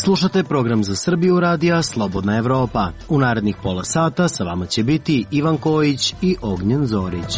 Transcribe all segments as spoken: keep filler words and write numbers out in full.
Slušate program za Srbiju radija Slobodna Evropa. U narednih pola sata sa vama će biti Ivan Kojić i Ognjen Zorić.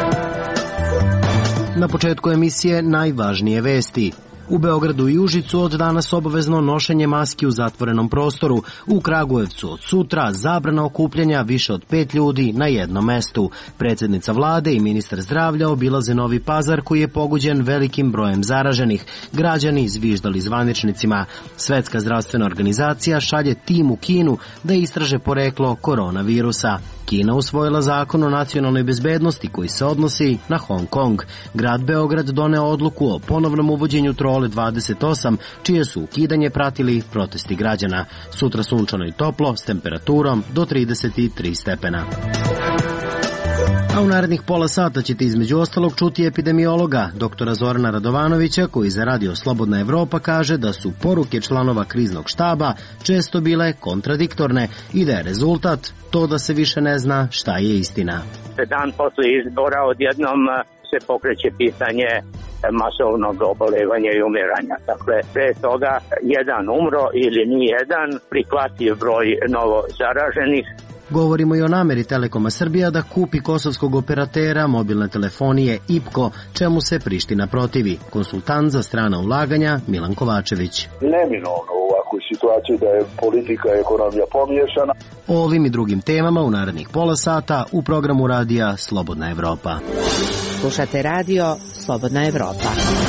Na početku emisije najvažnije vesti. U Beogradu i Užicu od danas obavezno nošenje maski u zatvorenom prostoru. U Kragujevcu od sutra zabrana okupljanja više od pet ljudi na jednom mestu. Predsjednica vlade i ministar zdravlja obilaze Novi Pazar koji je pogođen velikim brojem zaraženih. Građani zviždali zvaničnicima. Svetska zdravstvena organizacija šalje tim u Kinu da istraže poreklo koronavirusa. Kina usvojila zakon o nacionalnoj bezbednosti koji se odnosi na Hong Kong. Grad Beograd doneo odluku o ponovnom uvođenju trole dvadeset osam, čije su ukidanje pratili protesti građana. Sutra sunčano i toplo s temperaturom do trideset tri stepena. A u narednih pola sata ćete između ostalog čuti epidemiologa, doktora Zorana Radovanovića, koji za radio Slobodna Evropa kaže da su poruke članova kriznog štaba često bile kontradiktorne i da je rezultat to da se više ne zna šta je istina. Dan posle izbora odjednom se pokreće pitanje masovnog obolevanja i umiranja. Dakle, pre toga jedan umro ili ni jedan, prihvatljiv broj novo zaraženih. Govorimo i o nameri Telekoma Srbija da kupi kosovskog operatera mobilne telefonije I P K O, čemu se Priština protivi. Konsultant za strana ulaganja Milan Kovačević. Neminovno u ovakvoj situaciji da je politika i ekonomija pomiješana. O ovim i drugim temama u narednih pola sata u programu radija Slobodna Evropa. Slušate radio Slobodna Evropa.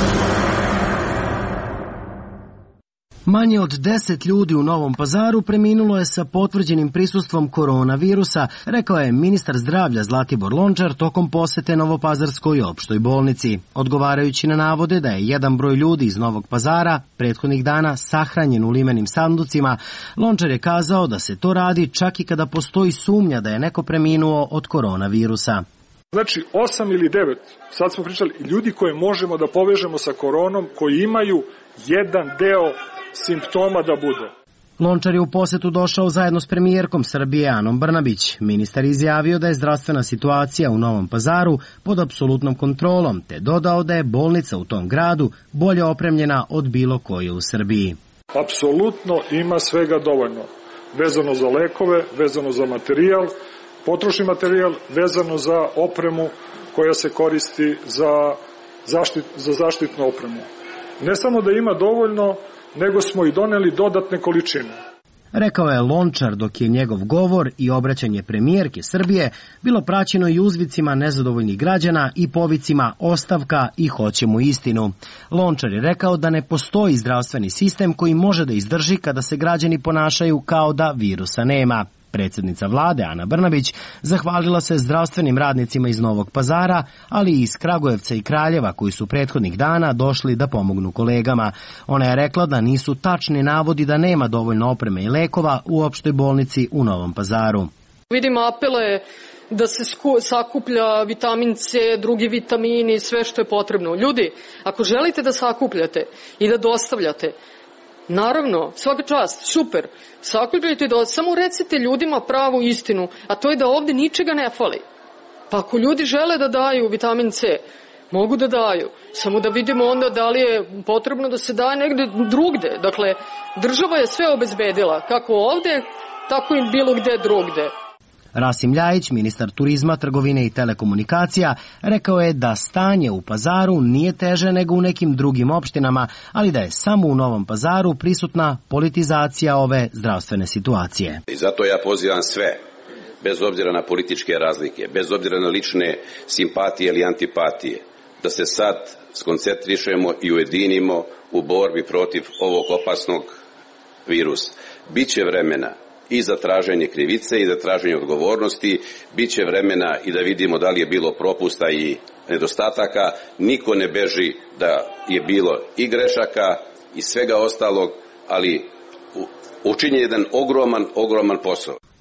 Manje od deset ljudi u Novom Pazaru preminulo je sa potvrđenim prisustvom koronavirusa, rekao je ministar zdravlja Zlatibor Lončar tokom posete Novopazarskoj opštoj bolnici. Odgovarajući na navode da je jedan broj ljudi iz Novog Pazara prethodnih dana sahranjen u limenim sanducima, Lončar je kazao da se to radi čak i kada postoji sumnja da je neko preminuo od koronavirusa. Znači, osam ili devet, sad smo pričali, ljudi koje možemo da povežemo sa koronom, koji imaju jedan deo simptoma da bude. Lončar je u posetu došao zajedno s premijerkom Srbije Anom Brnabić. Ministar izjavio da je zdravstvena situacija u Novom Pazaru pod apsolutnom kontrolom, te dodao da je bolnica u tom gradu bolje opremljena od bilo koje u Srbiji. Apsolutno ima svega dovoljno. Vezano za lekove, vezano za materijal, potrošni materijal, vezano za opremu koja se koristi za, zaštit, za zaštitnu opremu. Ne samo da ima dovoljno, nego smo i doneli dodatne količine. Rekao je Lončar dok je njegov govor i obraćanje premijerke Srbije bilo praćeno i uzvicima nezadovoljnih građana i povicima ostavka i hoćemo istinu. Lončar je rekao da ne postoji zdravstveni sistem koji može da izdrži kada se građani ponašaju kao da virusa nema. Predsjednica vlade Ana Brnabić zahvalila se zdravstvenim radnicima iz Novog Pazara, ali i iz Kragujevca i Kraljeva koji su prethodnih dana došli da pomognu kolegama. Ona je rekla da nisu tačni navodi da nema dovoljno opreme i lekova u opštoj bolnici u Novom Pazaru. Vidim apele da se sakuplja vitamin C, drugi vitamini, sve što je potrebno. Ljudi, ako želite da sakupljate i da dostavljate, naravno, svaka čast, super, sakupljajte da samo recite ljudima pravu istinu, a to je da ovde ničega ne fali. Pa ako ljudi žele da daju vitamin C, mogu da daju, samo da vidimo onda da li je potrebno da se daje negde drugde. Dakle, država je sve obezbedila, kako ovde, tako i bilo gde drugde. Rasim Ljajić, ministar turizma, trgovine i telekomunikacija, rekao je da stanje u Pazaru nije teže nego u nekim drugim opštinama, ali da je samo u Novom Pazaru prisutna politizacija ove zdravstvene situacije. I zato ja pozivam sve, bez obzira na političke razlike, bez obzira na lične simpatije ili antipatije, da se sad skoncentrišemo i ujedinimo u borbi protiv ovog opasnog virusa. Biće vremena i za traženje krivice i za traženje odgovornosti, bit će vremena i da vidimo da li je bilo propusta i nedostataka. Niko ne beži da je bilo i grešaka i svega ostalog, ali učinjen je jedan ogroman, ogroman posao.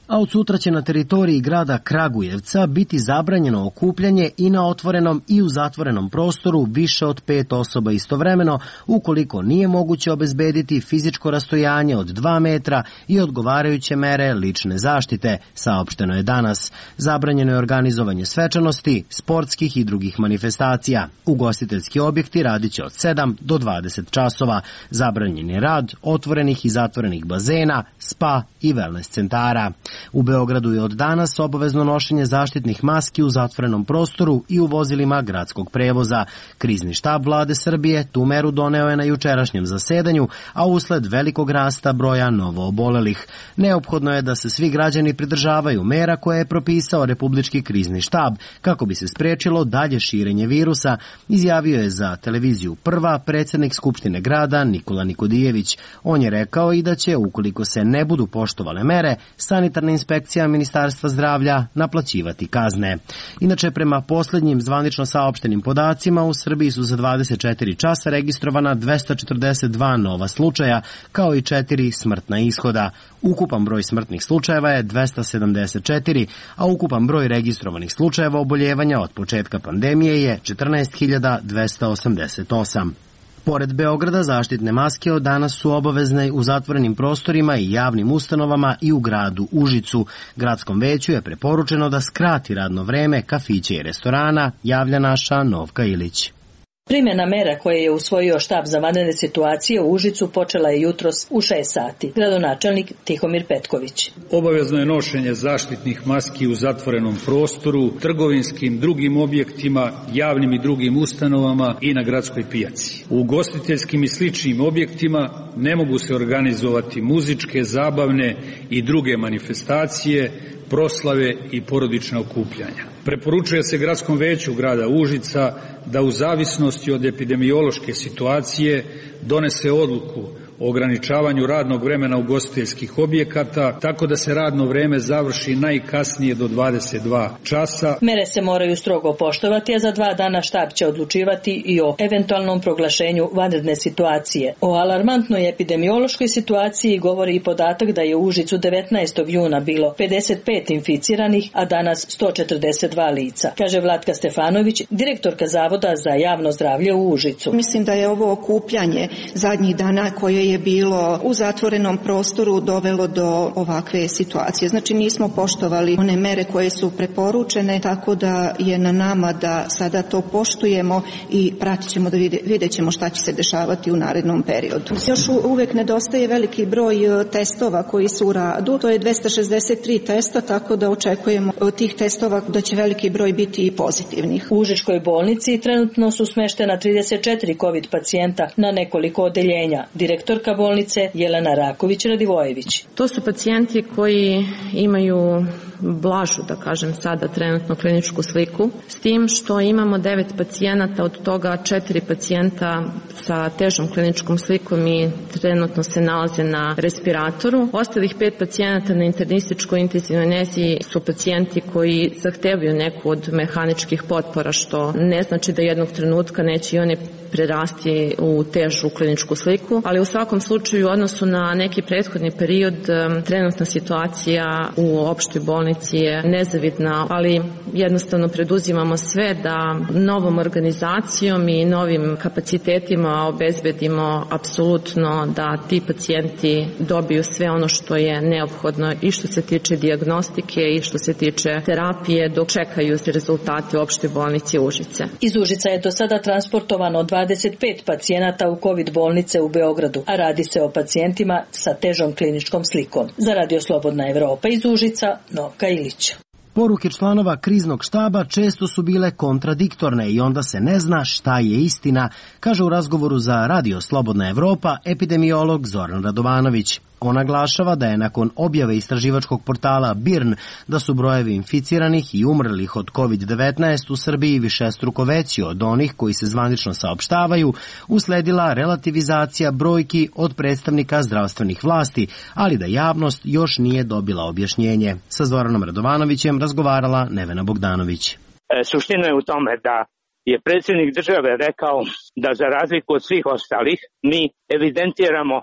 A od sutra će na teritoriji grada Kragujevca biti zabranjeno okupljanje i na otvorenom i u zatvorenom prostoru više od pet osoba istovremeno, ukoliko nije moguće obezbediti fizičko rastojanje od dva metra i odgovarajuće mere lične zaštite, saopšteno je danas. Zabranjeno je organizovanje svečanosti, sportskih i drugih manifestacija. Ugostiteljski objekti radiće od sedam do dvadeset časova. Zabranjen je rad otvorenih i zatvorenih bazena, spa i wellness centara. U Beogradu je od danas obavezno nošenje zaštitnih maski u zatvorenom prostoru i u vozilima gradskog prevoza. Krizni štab vlade Srbije tu meru doneo je na jučerašnjem zasedanju, a usled velikog rasta broja novoobolelih. Neophodno je da se svi građani pridržavaju mera koje je propisao Republički krizni štab kako bi se sprečilo dalje širenje virusa, izjavio je za televiziju Prva predsednik Skupštine grada Nikola Nikodijević. On je rekao i da će, ukoliko se ne budu poštovale mere, sanitarna inspekcija Ministarstva zdravlja naplaćivati kazne. Inače, prema poslednjim zvanično saopštenim podacima, u Srbiji su za dvadeset četiri časa registrovana dvesta četrdeset dva nova slučaja, kao i četiri smrtna ishoda. Ukupan broj smrtnih slučajeva je dvesta sedamdeset četiri, a ukupan broj registrovanih slučajeva oboljevanja od početka pandemije je četrnaest hiljada dvesta osamdeset osam. Pored Beograda, zaštitne maske od danas su obavezne u zatvorenim prostorima i javnim ustanovama i u gradu Užicu. Gradskom veću je preporučeno da skrati radno vreme kafića i restorana, javlja naša Novka Ilić. Primjena mera koje je usvojio štab za vanredne situacije u Užicu počela je jutros u šest sati. Gradonačelnik Tihomir Petković. Obavezno je nošenje zaštitnih maski u zatvorenom prostoru, trgovinskim, drugim objektima, javnim i drugim ustanovama i na gradskoj pijaci. U ugostiteljskim i sličnim objektima ne mogu se organizovati muzičke, zabavne i druge manifestacije, proslave i porodična okupljanja. Preporučuje se Gradskom veću grada Užica da u zavisnosti od epidemiološke situacije donese odluku o ograničavanju radnog vremena ugostiteljskih objekata, tako da se radno vreme završi najkasnije do dvadeset dva časa. Mere se moraju strogo poštovati, a za dva dana štab će odlučivati i o eventualnom proglašenju vanredne situacije. O alarmantnoj epidemiološkoj situaciji govori i podatak da je u Užicu devetnaestog juna bilo pedeset pet inficiranih, a danas sto četrdeset dva lica, kaže Vlatka Stefanović, direktorka Zavoda za javno zdravlje u Užicu. Mislim da je ovo okupljanje zadnjih dana koje je bilo u zatvorenom prostoru dovelo do ovakve situacije. Znači nismo poštovali one mere koje su preporučene, tako da je na nama da sada to poštujemo i pratit ćemo da vide, vidjet ćemo šta će se dešavati u narednom periodu. Još uvek nedostaje veliki broj testova koji su u radu, to je dvesta šezdeset tri testa, tako da očekujemo od tih testova da će veliki broj biti i pozitivnih. U Užičkoj bolnici trenutno su smeštena trideset četiri kovid pacijenta na nekoliko odeljenja. Direktor bolnice Jelena Raković-Radivojević. To su pacijenti koji imaju blažu, da kažem sada, trenutno kliničku sliku, s tim što imamo devet pacijenata, od toga četiri pacijenta sa težom kliničkom slikom i trenutno se nalaze na respiratoru. Ostalih pet pacijenata na internističkoj intenzivnoj nezi su pacijenti koji zahtevaju neku od mehaničkih potpora, što ne znači da jednog trenutka neće i one prerasti u težu kliničku sliku, ali u svakom slučaju u odnosu na neki prethodni period trenutna situacija u opštoj bolnici je nezavidna, ali jednostavno preduzimamo sve da novom organizacijom i novim kapacitetima obezbedimo apsolutno da ti pacijenti dobiju sve ono što je neophodno i što se tiče dijagnostike i što se tiče terapije dok čekaju se rezultate u opštoj bolnici Užice. Iz Užica je do sada transportovano dvadeset pet pacijenata u kovid bolnice u Beogradu, a radi se o pacijentima sa težom kliničkom slikom. Za Radio Slobodna Evropa iz Užica, Novka Ilić. Poruke članova kriznog štaba često su bile kontradiktorne i onda se ne zna šta je istina, kaže u razgovoru za Radio Slobodna Evropa epidemiolog Zoran Radovanović. On naglašava da je nakon objave istraživačkog portala BIRN da su brojevi inficiranih i umrlih od kovid devetnaest u Srbiji višestruko veći od onih koji se zvanično saopštavaju, usledila relativizacija brojki od predstavnika zdravstvenih vlasti, ali da javnost još nije dobila objašnjenje. Sa Zoranom Radovanovićem razgovarala Nevena Bogdanović. E, suština je u tome da je predsjednik države rekao da za razliku od svih ostalih mi evidentiramo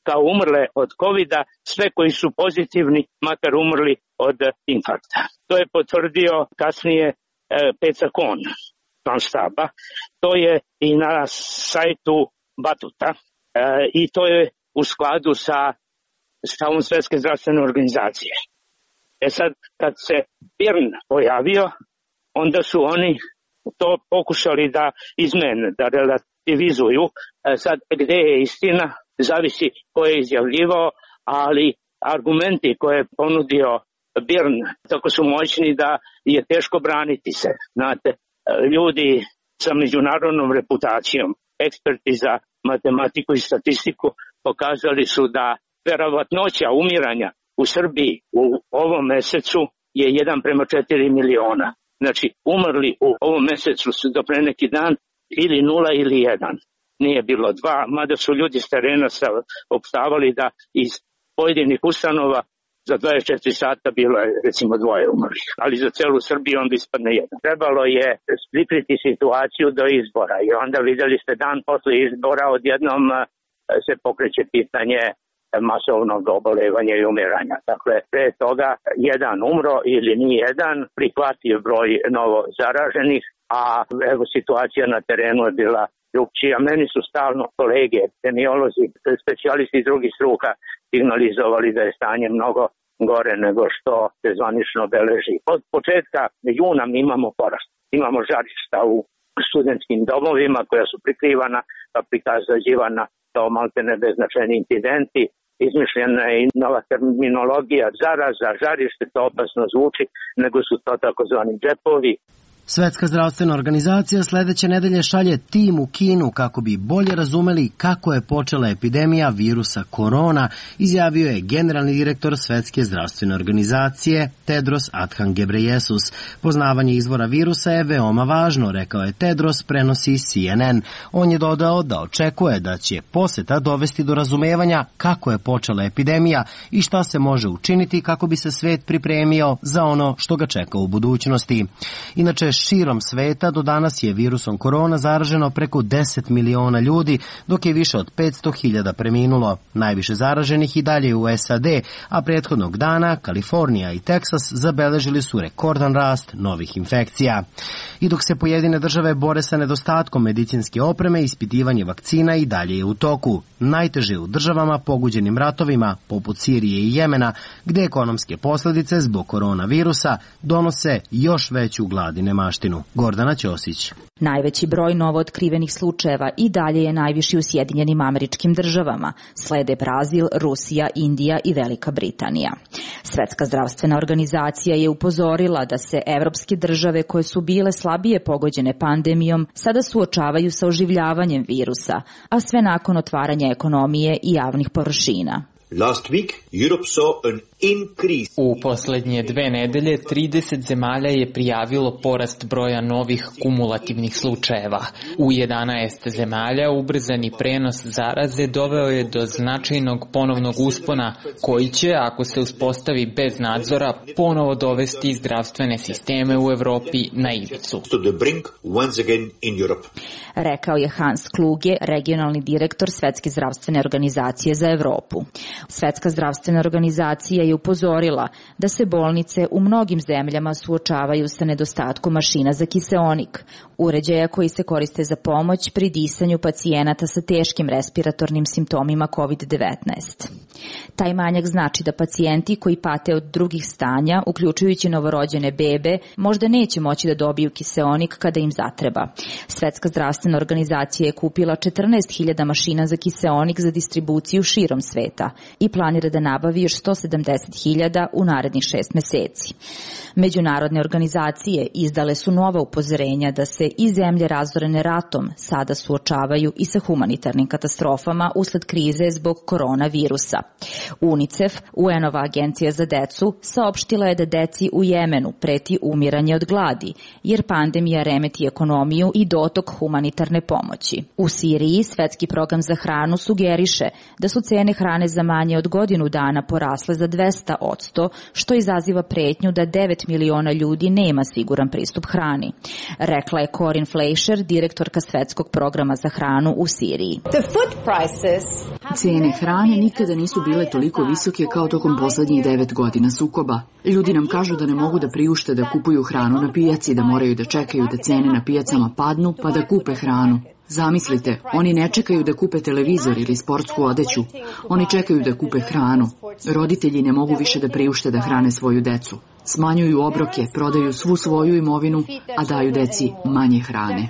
kao umrle od kovida, sve koji su pozitivni, makar umrli od infarkta. To je potvrdio kasnije e, Peca Kon, član štaba. To je i na sajtu Batuta e, i to je u skladu sa stavom Svetske zdravstvene organizacije. E sad, kad se Birn pojavio, onda su oni to pokušali da izmene, da relativizuju. E sad, gde je istina, zavisi ko je izjavljivao, ali argumenti koje je ponudio Birn tako su moćni da je teško braniti se. Znate, ljudi sa međunarodnom reputacijom, eksperti za matematiku i statistiku pokazali su da verovatnoća umiranja u Srbiji u ovom mesecu je jedan prema četiri miliona. Znači, umrli u ovom mesecu su do pre neki dan ili nula ili jedan. Nije bilo dva, mada su ljudi s terena opštavali da iz pojedinih ustanova za dvadeset četiri sata bilo je recimo dvoje umrlih, ali za celu Srbiju onda ispadne jedan. Trebalo je prikriti situaciju do izbora i onda videli ste dan posle izbora odjednom se pokreće pitanje masovnog obolevanja i umiranja. Dakle, pre toga jedan umro ili ni jedan, prihvatio broj novo zaraženih, a evo situacija na terenu je bila drugčija. Meni su stalno kolege, epidemiolozi, specijalisti iz drugih struka signalizovali da je stanje mnogo gore nego što se zvanično beleži. Od početka juna mi imamo porast. Imamo žarišta u studentskim domovima koja su prikrivana, pa prikazađivana kao maltene beznačajni incidenti. Izmišljena je i nova terminologija zaraza, žarište, to opasno zvuči, nego su to takozvani džepovi. Svetska zdravstvena organizacija sledeće nedelje šalje tim u Kinu kako bi bolje razumeli kako je počela epidemija virusa korona, izjavio je generalni direktor Svetske zdravstvene organizacije Tedros Adhanom Ghebreyesus. Poznavanje izvora virusa je veoma važno, rekao je Tedros, prenosi C N N. On je dodao da očekuje da će poseta dovesti do razumevanja kako je počela epidemija i šta se može učiniti kako bi se svet pripremio za ono što ga čeka u budućnosti. Inače, širom sveta do danas je virusom korona zaraženo preko deset miliona ljudi, dok je više od petsto hiljada preminulo. Najviše zaraženih i dalje u S A D, a prethodnog dana Kalifornija i Teksas zabeležili su rekordan rast novih infekcija. I dok se pojedine države bore sa nedostatkom medicinske opreme, ispitivanje vakcina i dalje je u toku. Najteže u državama pogođenim ratovima, poput Sirije i Jemena, gde ekonomske posledice zbog koronavirusa donose još veću glad i nemaštinu. Gordana Ćosić. Najveći broj novootkrivenih slučajeva i dalje je najviši u Sjedinjenim Američkim Državama. Slede Brazil, Rusija, Indija i Velika Britanija. Svetska zdravstvena organizacija je upozorila da se evropske države koje su bile slabije pogođene pandemijom sada suočavaju sa oživljavanjem virusa, a sve nakon otvaranja ekonomije i javnih površina. Last week, Europe saw an increase. U poslednje dve nedelje trideset zemalja je prijavilo porast broja novih kumulativnih slučajeva. U jedanaest zemalja ubrzani prenos zaraze doveo je do značajnog ponovnog uspona koji će, ako se uspostavi bez nadzora, ponovo dovesti zdravstvene sisteme u Evropi na ivicu. Rekao je Hans Kluge, regionalni direktor Svetske zdravstvene organizacije za Evropu. Svetska zdravstvena organizacija je upozorila da se bolnice u mnogim zemljama suočavaju sa nedostatkom mašina za kiseonik, uređaja koji se koriste za pomoć pri disanju pacijenata sa teškim respiratornim simptomima kovid devetnaest. Taj manjak znači da pacijenti koji pate od drugih stanja, uključujući novorođene bebe, možda neće moći da dobiju kiseonik kada im zatreba. Svetska zdravstvena organizacija je kupila četrnaest hiljada mašina za kiseonik za distribuciju širom sveta i planira da nabavi još sto sedamdeset hiljada u narednih šest meseci. Međunarodne organizacije izdale su nova upozorenja da se i zemlje razorene ratom sada suočavaju i sa humanitarnim katastrofama usled krize zbog koronavirusa. UNICEF, U N-ova agencija za decu, saopštila je da deci u Jemenu preti umiranje od gladi, jer pandemija remeti ekonomiju i dotok humanitarne pomoći. U Siriji Svetski program za hranu sugeriše da su cene hrane za manje od godinu dana porasle za dvesta posto, što izaziva pretnju da devet miliona ljudi nema siguran pristup hrani. Rekla je Corinne Fleischer, direktorka Svetskog programa za hranu u Siriji. Cene hrane nikada nisu bile toliko visoke kao tokom poslednjih devet godina sukoba. Ljudi nam kažu da ne mogu da priušte da kupuju hranu na pijaci, da moraju da čekaju da cene na pijacama padnu pa da kupe hranu. Zamislite, oni ne čekaju da kupe televizor ili sportsku odeću. Oni čekaju da kupe hranu. Roditelji ne mogu više da priušte da hrane svoju decu. Smanjuju obroke, prodaju svu svoju imovinu, a daju deci manje hrane.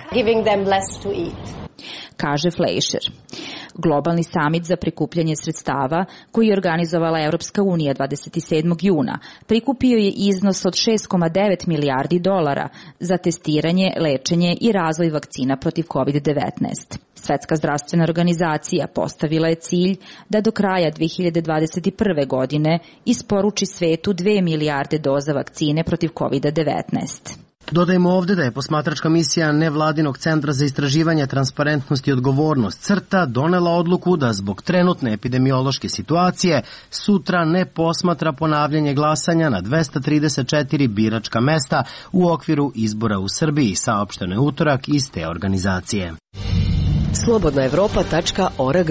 Kaže Fleischer. Globalni samit za prikupljanje sredstava, koji je organizovala Evropska unija dvadeset sedmog juna, prikupio je iznos od šest zarez devet milijardi dolara za testiranje, lečenje i razvoj vakcina protiv kovid devetnaest. Svetska zdravstvena organizacija postavila je cilj da do kraja dve hiljade dvadeset prve. godine isporuči svetu dve milijarde doza vakcine protiv kovid devetnaest. Dodajmo ovde da je posmatračka misija Nevladinog centra za istraživanje, transparentnost i odgovornost CRTA donela odluku da zbog trenutne epidemiološke situacije sutra ne posmatra ponavljanje glasanja na dvesta trideset četiri biračka mesta u okviru izbora u Srbiji, saopšteno je utorak iz te organizacije. slobodna evropa tačka org.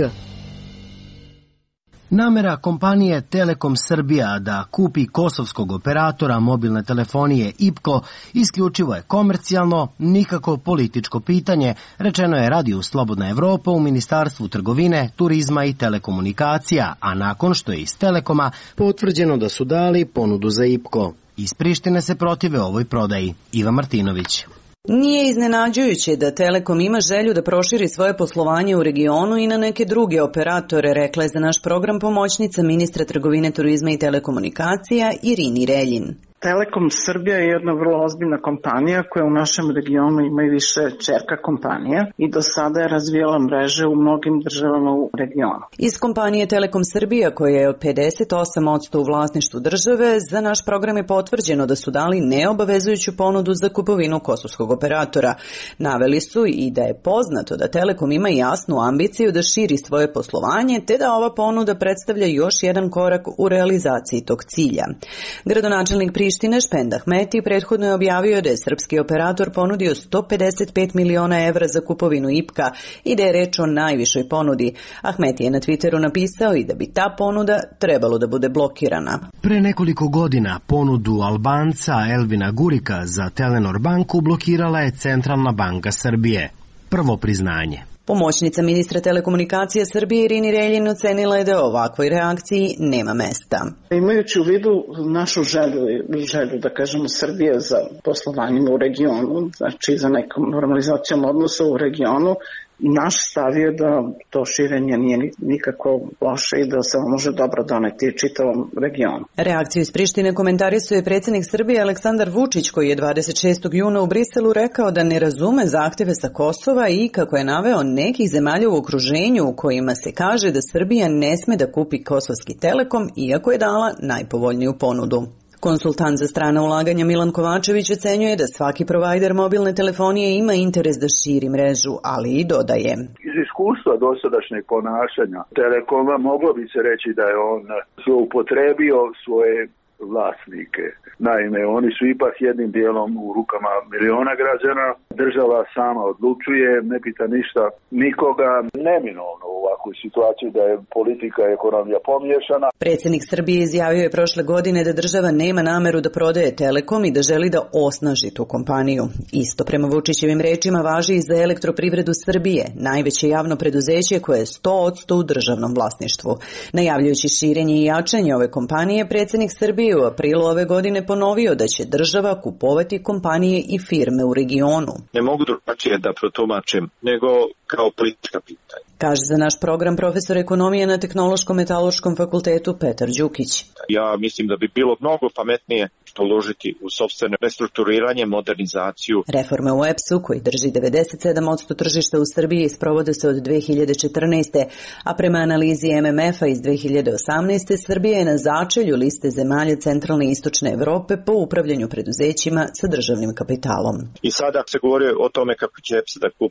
Namera kompanije Telekom Srbija da kupi kosovskog operatora mobilne telefonije I P K O isključivo je komercijalno, nikako političko pitanje, rečeno je radiju Slobodna Evropa u Ministarstvu trgovine, turizma i telekomunikacija, a nakon što je iz Telekoma potvrđeno da su dali ponudu za I P K O. Iz Prištine se protive ovoj prodaji. Iva Martinović. Nije iznenađujuće da Telekom ima želju da proširi svoje poslovanje u regionu i na neke druge operatore, rekla je za naš program pomoćnica ministra trgovine, turizma i telekomunikacija Irini Reljin. Telekom Srbija je jedna vrlo ozbiljna kompanija koja u našem regionu ima i više ćerka kompanija i do sada je razvijala mreže u mnogim državama u regionu. Iz kompanije Telekom Srbija, koja je pedeset osam posto u vlasništvu države, za naš program je potvrđeno da su dali neobavezujuću ponudu za kupovinu kosovskog operatora. Naveli su i da je poznato da Telekom ima jasnu ambiciju da širi svoje poslovanje, te da ova ponuda predstavlja još jedan korak u realizaciji tog cilja. Gradonačelnik Prištine Prištine Špend Ahmeti prethodno je objavio da je srpski operator ponudio sto pedeset pet miliona evra za kupovinu I P K A i da je reč o najvišoj ponudi. Ahmeti je na Twitteru napisao i da bi ta ponuda trebalo da bude blokirana. Pre nekoliko godina ponudu Albanca Elvina Gurika za Telenor banku blokirala je Centralna banka Srbije. Prvo priznanje. Pomoćnica ministra telekomunikacije Srbije Irini Reljin ocenila je da ovakvoj reakciji nema mesta. Imajući u vidu našu želju, želju da kažemo Srbije za poslovanjem u regionu, znači za nekom normalizacijom odnosa u regionu, naš stav je da to širenje nije nikako loše i da se može dobro doneti čitavom regionu. Reakciju iz Prištine komentarisuje predsjednik Srbije Aleksandar Vučić, koji je dvadeset šestog juna u Briselu rekao da ne razume zahteve sa Kosova i, kako je naveo, nekih zemalja u okruženju u kojima se kaže da Srbija ne sme da kupi kosovski Telekom, iako je dala najpovoljniju ponudu. Konsultant za strana ulaganja Milan Kovačević ocenjuje da svaki provajder mobilne telefonije ima interes da širi mrežu, ali i dodaje. Iz iskustva dosadašnjeg ponašanja Telekoma moglo bi se reći da je on zloupotrebio svoje vlasnike. Naime, oni su ipak jednim dijelom u rukama miliona građana. Država sama odlučuje, ne pita ništa nikoga. Neminovno u ovakvoj situaciji da je politika i ekonomija pomiješana. Predsjednik Srbije izjavio je prošle godine da država nema nameru da prodaje Telekom i da želi da osnaži tu kompaniju. Isto prema Vučićevim rečima važi i za Elektroprivredu Srbije, najveće javno preduzeće koje je sto posto u državnom vlasništvu. Najavljujući širenje i jačanje ove kompanije, predsjednik Srbije u aprilu ove godine ponovio da će država kupovati kompanije i firme u regionu. Ne mogu drugačije da protumačim nego kao politička pitanja. Kaže za naš program profesor ekonomije na Tehnološko-metaloškom fakultetu Petar Đukić. Ja mislim da bi bilo mnogo pametnije što uložiti u sopstveno restrukturiranje, modernizaciju. Reforme u E P S-u, koji drži devedeset sedam posto tržišta u Srbiji, sprovode se od dve hiljade četrnaeste. a prema analizi M M F-a iz dve hiljade osamnaeste. Srbija je na začelju liste zemalja centralne i istočne Evrope po upravljanju preduzećima sa državnim kapitalom. I sada se govori o tome kako će E P S da kupi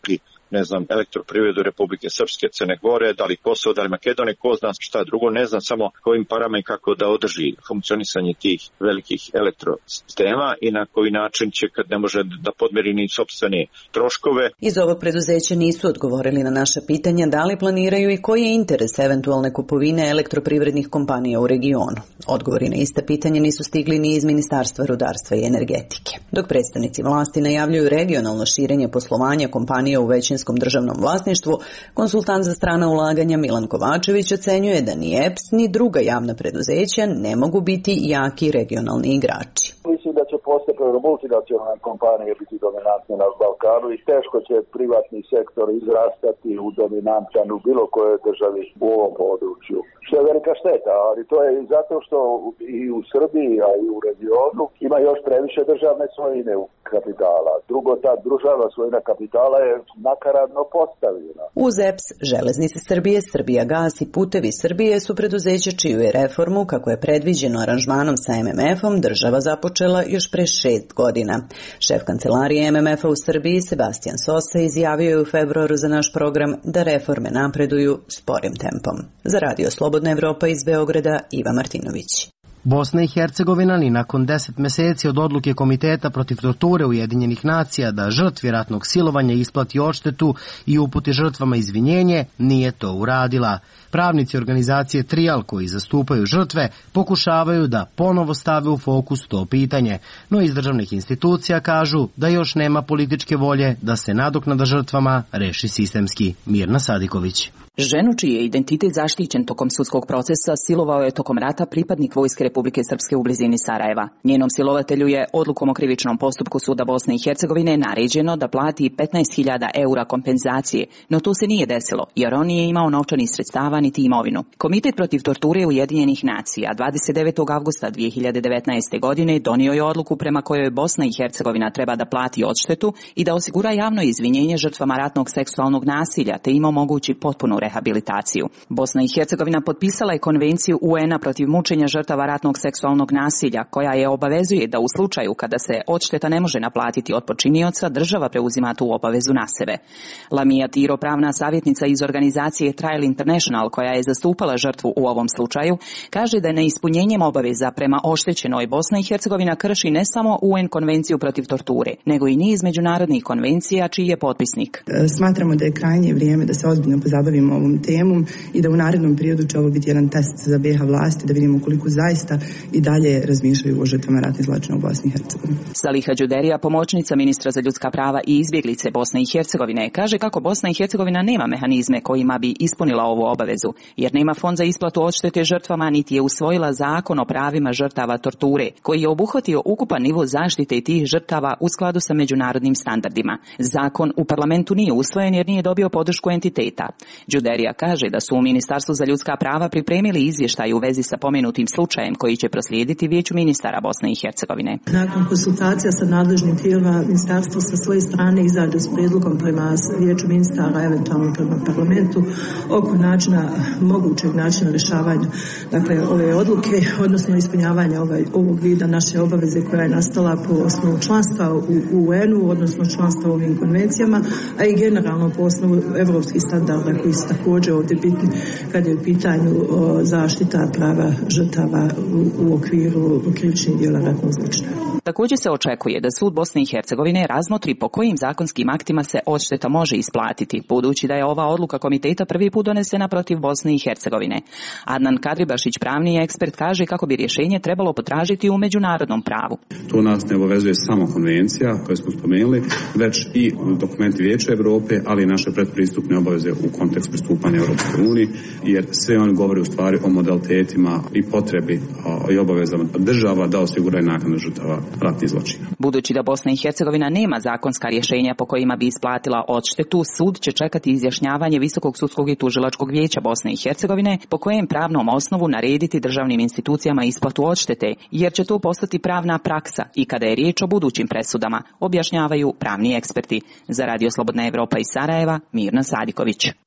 ne znam, elektroprivredu Republike Srpske, Crne Gore, da li Kosovo, da li Makedonije, ko zna šta drugo, ne znam samo kojim parama i kako da održi funkcionisanje tih velikih elektrosistema i na koji način će kad ne može da podmiri ni sopstvene troškove. Iz ovog preduzeća nisu odgovorili na naša pitanja da li planiraju i koji je interes eventualne kupovine elektroprivrednih kompanija u regionu. Odgovori na ista pitanja nisu stigli ni iz Ministarstva rudarstva i energetike. Dok predstavnici vlasti najavljuju regionalno širenje poslovanja kompanija u većinskom državnom vlasništvu, konsultant za strana ulaganja Milan Kovačević ocenjuje da ni E P S ni druga javna preduzeća ne mogu biti jaki regionalni igrači. Mislim da će postepeno multinacionalne kompanije biti dominantne na Balkanu i teško će privatni sektor izrastati u dominantan u bilo kojoj državi u ovom području. Što je velika šteta, ali to je i zato što i u Srbiji, a i u regionu ima još previše državne svojine u kapitala. Drugo, ta državna svojina kapitala je nakaradno postavljena. Uz E P S, Železnice Srbije, Srbijagas i Putevi Srbije su preduzeća čiju je reformu, kako je predviđeno aranžmanom sa M M F-om, država započela još pre šest godina. Šef kancelarije M M F-a u Srbiji, Sebastian Sosa, izjavio je u februaru za naš program da reforme napreduju sporim tempom. Za Radio Slobodna Evropa iz Beograda, Iva Martinović. Bosna i Hercegovina ni nakon deset meseci od odluke Komiteta protiv torture Ujedinjenih nacija da žrtvi ratnog silovanja isplati odštetu i uputi žrtvama izvinjenje, nije to uradila. Pravnici organizacije Trijal koji zastupaju žrtve pokušavaju da ponovo stave u fokus to pitanje, no iz državnih institucija kažu da još nema političke volje da se nadoknada žrtvama reši sistemski. Mirna Sadiković. Ženu čiji je identitet zaštićen tokom sudskog procesa silovao je tokom rata pripadnik Vojske Republike Srpske u blizini Sarajeva. Njenom silovatelju je odlukom o krivičnom postupku Suda Bosne i Hercegovine naređeno da plati petnaest hiljada eura kompenzacije, no to se nije desilo jer on nije imao novčanih sredstava niti imovinu. Komitet protiv torture Ujedinjenih nacija dvadeset devetog avgusta dve hiljade devetnaeste. godine donio je odluku prema kojoj Bosna i Hercegovina treba da plati odštetu i da osigura javno izvinjenje žrtvama ratnog seksualnog nasilja te im omogući potpunu rehabilitaciju. Bosna i Hercegovina potpisala je konvenciju U N-a protiv mučenja žrtava ratnog seksualnog nasilja, koja je obavezuje da u slučaju kada se odšteta ne može naplatiti od počinioca, država preuzima tu obavezu na sebe. Lamija Tiro, pravna savjetnica iz organizacije Trial International, koja je zastupala žrtvu u ovom slučaju, kaže da je neispunjenjem obaveza prema oštećenoj Bosna i Hercegovina krši ne samo U N konvenciju protiv torture, nego i niz međunarodnih konvencija čiji je potpisnik. Smatramo da je krajnje vrijeme da se ozbiljno pozabavimo ovom temom i da u narednom periodu će ovo biti jedan test za B iH vlasti da vidimo koliko zaista i dalje razmišljaju o žrtvama ratnih zločina u Bosni i Hercegovini. Saliha Đuderija, pomoćnica ministra za ljudska prava i izbjeglice Bosne i Hercegovine, kaže kako Bosna i Hercegovina nema mehanizme kojima bi ispunila ovu obavezu, jer nema fond za isplatu odštete žrtvama niti je usvojila zakon o pravima žrtava torture, koji je obuhvatio ukupan nivo zaštite tih žrtava u skladu sa međunarodnim standardima. Zakon u parlamentu nije usvojen jer nije dobio podršku entiteta. Đuderija kaže da su u Ministarstvu za ljudska prava pripremili izvještaj u vezi sa pomenutim slučajem koji će proslijediti Vijeću ministara Bosne i Hercegovine. Nakon konsultacija sa nadležnim tijelima, ministarstvo sa svoje strane izađe s prijedlogom prema Vijeću ministara, eventualno prema parlamentu, oko načina, mogućeg načina rješavanja dakle, ove odluke, odnosno ispunjavanja ovaj, ovog vida naše obaveze koja je nastala po osnovu članstva u U N-u, odnosno članstva u ovim konvencijama, a i generalno po osnovu evropskih standarda koji su također ovdje bitni kad je u pitanju o, zaštita prava žrtava u, u okviru krivičnih djela ratnog zločina. Također se očekuje da sud Bosne i Hercegovine razmotri po kojim zakonskim aktima se odšteta može isplatiti, budući da je ova odluka komiteta prvi put donesena protiv Bosne i Hercegovine. Adnan Kadribašić, pravni ekspert, kaže kako bi rješenje trebalo potražiti u međunarodnom pravu. To nas ne obavezuje samo konvencija koju smo spomenuli, već i dokumenti Vijeća Evrope, ali i naše predpristupne obaveze u kontekstu pristupanja Europskoj uniji, jer sve oni govori u stvari o modalitetima i potrebi i obavezama država da osiguraju naknadu žrtava ratnih zločina. Budući da Bosna i Hercegovina nema zakonska rješenja po kojima bi isplatila odštetu, sud će čekati izjašnjavanje Visokog sudskog i tužilačkog vijeća Bosne i Hercegovine po kojem pravnom osnovu narediti državnim institucijama isplatu odštete, jer će to postati pravna praksa i kada je riječ o budućim presudama, objašnjavaju pravni eksperti. Za Radio Slobodna Evropa iz Sarajeva, Mirna Sadiković. Crna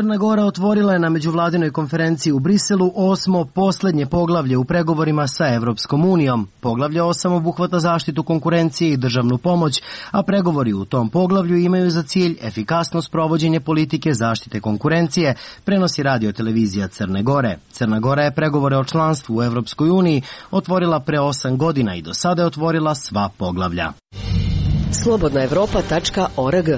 Crna Gora otvorila je na međuvladinoj konferenciji u Briselu osmo poslednje poglavlje u pregovorima sa Evropskom unijom. Poglavlje osam obuhvata zaštitu konkurencije i državnu pomoć, a pregovori u tom poglavlju imaju za cilj efikasno sprovođenje politike zaštite konkurencije, prenosi radio televizija Crne Gore. Crna Gora je pregovore o članstvu u Evropskoj uniji otvorila pre osam godina i do sada je otvorila sva poglavlja. slobodna evropa tačka org.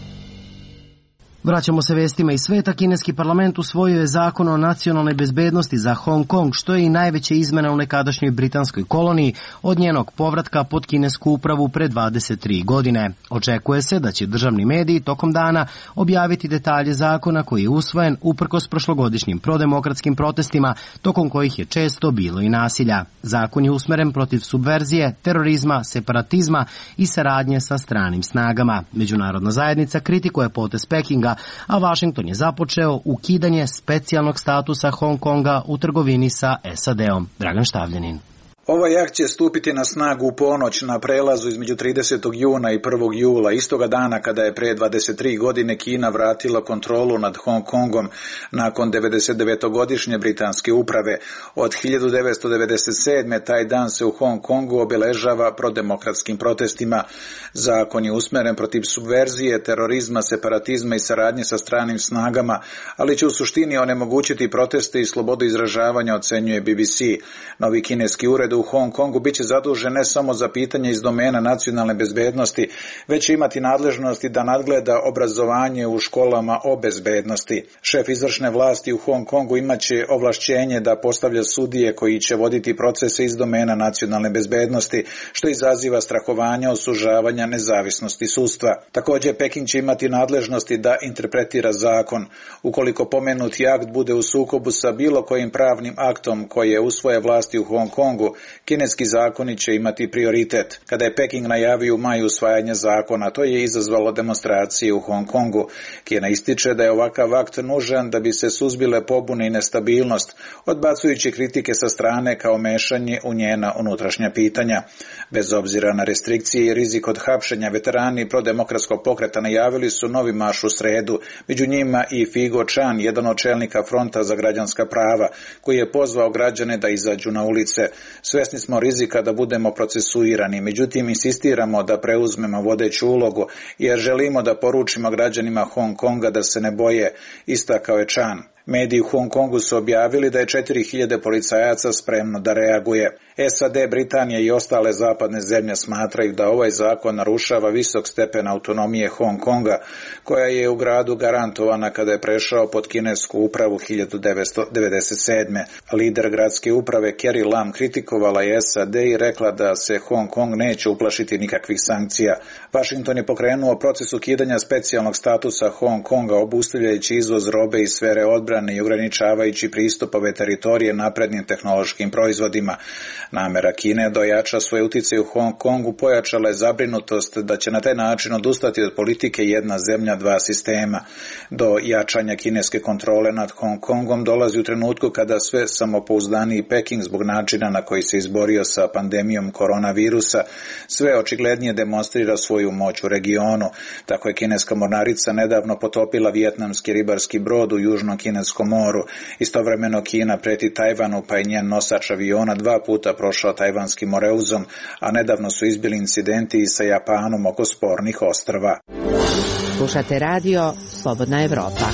Vraćamo se vestima iz sveta. Kineski parlament usvojio je zakon o nacionalnoj bezbednosti za Hong Kong, što je i najveća izmena u nekadašnjoj britanskoj koloniji od njenog povratka pod kinesku upravu pre dvadeset tri godine. Očekuje se da će državni mediji tokom dana objaviti detalje zakona koji je usvojen uprkos prošlogodišnjim prodemokratskim protestima, tokom kojih je često bilo i nasilja. Zakon je usmeren protiv subverzije, terorizma, separatizma i saradnje sa stranim snagama. Međunarodna zajednica kritikuje potez Pekinga, a Vašington je započeo ukidanje specijalnog statusa Hong Konga u trgovini sa S A D-om. Dragan Štavljanin. Ovaj akt će stupiti na snagu u ponoć na prelazu između tridesetog juna i prvog jula, istoga dana kada je pre dvadeset tri godine Kina vratila kontrolu nad Hong Kongom nakon devedesetdevetogodišnje britanske uprave. Od hiljadu devetsto devedeset sedme. taj dan se u Hong Kongu obeležava prodemokratskim protestima. Zakon je usmeren protiv subverzije, terorizma, separatizma i saradnje sa stranim snagama, ali će u suštini onemogućiti proteste i slobodu izražavanja, ocenjuje B B C. Novi kineski ured u Hong Kongu biće zadužen ne samo za pitanje iz domena nacionalne bezbednosti, već će imati nadležnosti da nadgleda obrazovanje u školama o bezbednosti. Šef izvršne vlasti u Hong Kongu imaće ovlašćenje da postavlja sudije koji će voditi procese iz domena nacionalne bezbednosti, što izaziva strahovanja od sužavanja nezavisnosti sudstva. Također, Peking će imati nadležnosti da interpretira zakon. Ukoliko pomenuti akt bude u sukobu sa bilo kojim pravnim aktom koje usvoje vlasti u Hong Kongu, kineski zakoni će imati prioritet. Kada je Peking najavio u maju usvajanje zakona, to je izazvalo demonstracije u Hong Kongu. Kina ističe da je ovakav akt nužan da bi se suzbile pobune i nestabilnost, odbacujući kritike sa strane kao mešanje u njena unutrašnja pitanja. Bez obzira na restrikcije i rizik od hapšenja, veterani prodemokratskog pokreta najavili su novi marš u sredu, među njima i Figo Chan, jedan od čelnika Fronta za građanska prava, koji je pozvao građane da izađu na ulice. Svesni smo rizika da budemo procesuirani, međutim insistiramo da preuzmemo vodeću ulogu jer želimo da poručimo građanima Hong Konga da se ne boje, istakao je Chan. Mediji u Hong Kongu su objavili da je četiri hiljade policajaca spremno da reaguje. S A D, Britanija i ostale zapadne zemlje smatraju da ovaj zakon narušava visok stepen autonomije Hong Konga, koja je u gradu garantovana kada je prešao pod kinesku upravu hiljadu devetsto devedeset sedme. Lider gradske uprave Carrie Lam kritikovala je S A D i rekla da se Hong Kong neće uplašiti nikakvih sankcija. Washington je pokrenuo proces ukidanja specijalnog statusa Hong Konga, obustavljajući izvoz robe iz sfere odbrane i ograničavajući pristup ove teritorije naprednim tehnološkim proizvodima. Namera Kine da ojača svoje uticaje u Hong Kongu pojačala je zabrinutost da će na taj način odustati od politike jedna zemlja, dva sistema. Do jačanja kineske kontrole nad Hong Kongom dolazi u trenutku kada sve samopouzdaniji Peking zbog načina na koji se izborio sa pandemijom koronavirusa sve očiglednije demonstrira svoju moć u regionu. Tako je kineska mornarica nedavno potopila vijetnamski ribarski brod u južnom kineskom moru. Istovremeno Kina preti Tajvanu, pa je njen nosač aviona dva puta prošao tajvanskim moreuzom, a nedavno su izbili incidenti i sa Japanom oko spornih ostrva. Slušate radio Slobodna Evropa.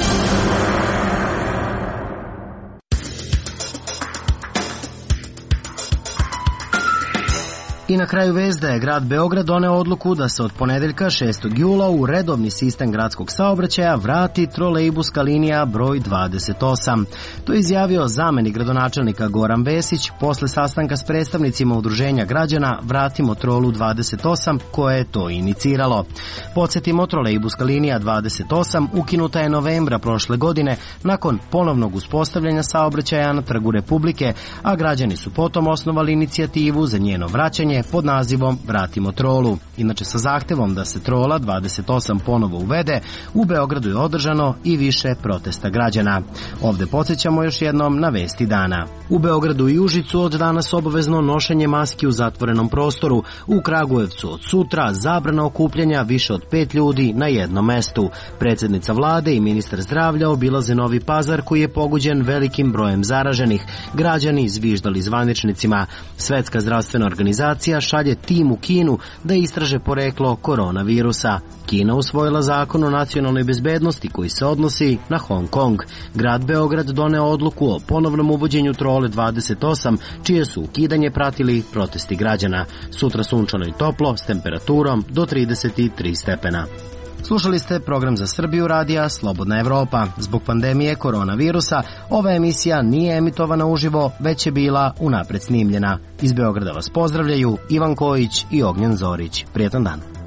I na kraju vest da je grad Beograd doneo odluku da se od ponedeljka šestog jula u redovni sistem gradskog saobraćaja vrati trolejbuska linija broj dvadeset osam. To je izjavio zamenik gradonačelnika Goran Vesić posle sastanka s predstavnicima udruženja građana Vratimo trolu dvadeset osam koje je to iniciralo. Podsjetimo, trolejbuska linija dvadeset osam ukinuta je novembra prošle godine nakon ponovnog uspostavljanja saobraćaja na Trgu Republike, a građani su potom osnovali inicijativu za njeno vraćanje pod nazivom Vratimo trolu. Inače, sa zahtevom da se trola dvadeset osam ponovo uvede, u Beogradu je održano i više protesta građana. Ovde podsjećamo još jednom na vesti dana. U Beogradu i Užicu od danas obavezno nošenje maski u zatvorenom prostoru. U Kragujevcu od sutra zabrana okupljanja više od pet ljudi na jednom mestu. Predsednica vlade i ministar zdravlja obilaze Novi Pazar koji je pogođen velikim brojem zaraženih. Građani zviždali zvaničnicima. Svetska zdravstvena organizacija šalje tim u Kinu da istraže poreklo koronavirusa. Kina usvojila zakon o nacionalnoj bezbednosti koji se odnosi na Hong Kong. Grad Beograd doneo odluku o ponovnom uvođenju trole dvadeset osam, čije su ukidanje pratili protesti građana. Sutra sunčano i toplo s temperaturom do trideset tri stepena. Slušali ste program za Srbiju radija Slobodna Evropa. Zbog pandemije koronavirusa ova emisija nije emitovana uživo, već je bila unapred snimljena. Iz Beograda vas pozdravljaju Ivan Kojić i Ognjen Zorić. Prijetan dan.